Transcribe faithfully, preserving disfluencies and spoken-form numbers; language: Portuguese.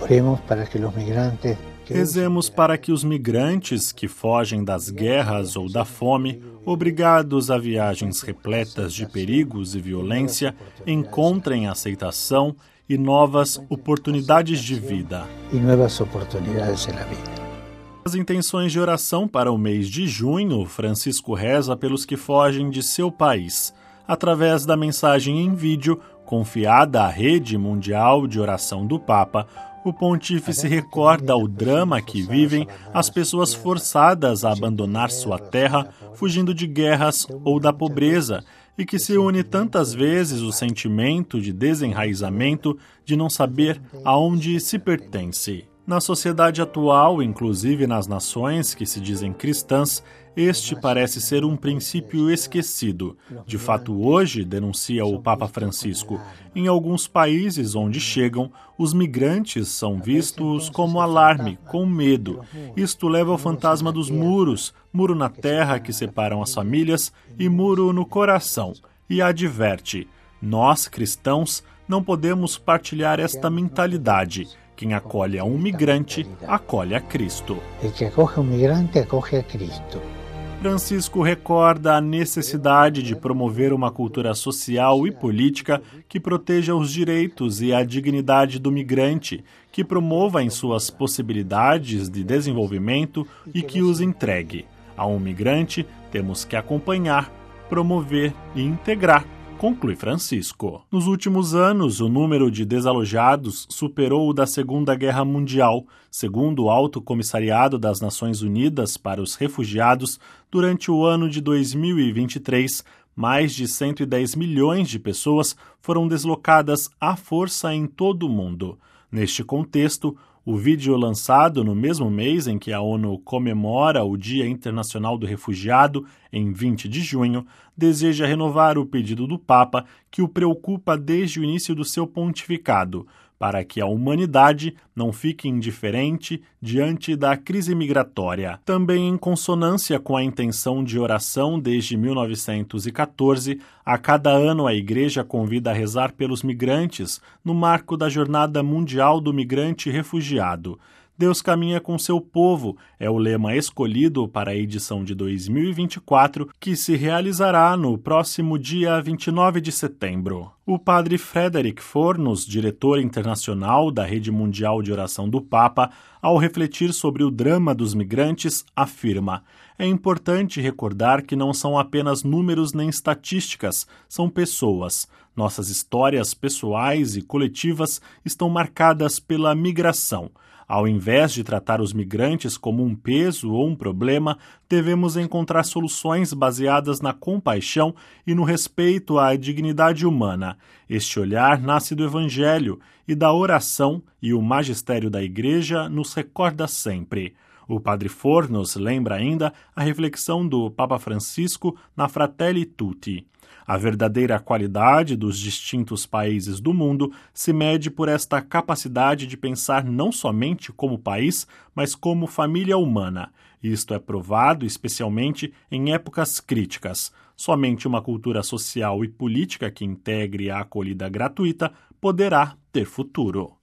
Oremos para que os migrantes Rezemos para que os migrantes que fogem das guerras ou da fome, obrigados a viagens repletas de perigos e violência, encontrem aceitação e novas oportunidades de vida. e novas oportunidades na vida. As intenções de oração para o mês de junho, Francisco reza pelos que fogem de seu país, através da mensagem em vídeo confiada à Rede Mundial de Oração do Papa. O pontífice recorda o drama que vivem as pessoas forçadas a abandonar sua terra, fugindo de guerras ou da pobreza, e que se une tantas vezes o sentimento de desenraizamento, de não saber aonde se pertence. Na sociedade atual, inclusive nas nações que se dizem cristãs, este parece ser um princípio esquecido. De fato, hoje, denuncia o Papa Francisco, em alguns países onde chegam, os migrantes são vistos como alarme, com medo. Isto leva ao fantasma dos muros, muro na terra que separam as famílias e muro no coração. E adverte, nós, cristãos, não podemos partilhar esta mentalidade. Quem acolhe a um migrante, acolhe a Cristo. El que acoge um migrante, acoge a Cristo. Francisco recorda a necessidade de promover uma cultura social e política que proteja os direitos e a dignidade do migrante, que promova em suas possibilidades de desenvolvimento e que os entregue. A um migrante, temos que acompanhar, promover e integrar, conclui Francisco. Nos últimos anos, o número de desalojados superou o da Segunda Guerra Mundial, segundo o Alto Comissariado das Nações Unidas para os Refugiados. Durante o ano de dois mil e vinte e três, mais de cento e dez milhões de pessoas foram deslocadas à força em todo o mundo. Neste contexto, o vídeo lançado no mesmo mês em que a ONU comemora o Dia Internacional do Refugiado, em vinte de junho, deseja renovar o pedido do Papa, que o preocupa desde o início do seu pontificado, para que a humanidade não fique indiferente diante da crise migratória. Também em consonância com a intenção de oração desde mil novecentos e catorze, a cada ano a Igreja convida a rezar pelos migrantes, no marco da Jornada Mundial do Migrante Refugiado. Deus caminha com seu povo é o lema escolhido para a edição de dois mil e vinte e quatro, que se realizará no próximo dia vinte e nove de setembro. O padre Frederic Fornos, diretor internacional da Rede Mundial de Oração do Papa, ao refletir sobre o drama dos migrantes, afirma: é importante recordar que não são apenas números nem estatísticas, são pessoas. Nossas histórias pessoais e coletivas estão marcadas pela migração. Ao invés de tratar os migrantes como um peso ou um problema, devemos encontrar soluções baseadas na compaixão e no respeito à dignidade humana. Este olhar nasce do Evangelho e da oração, e o magistério da Igreja nos recorda sempre. O padre Fornos lembra ainda a reflexão do Papa Francisco na Fratelli Tutti. A verdadeira qualidade dos distintos países do mundo se mede por esta capacidade de pensar não somente como país, mas como família humana. Isto é provado especialmente em épocas críticas. Somente uma cultura social e política que integre a acolhida gratuita poderá ter futuro.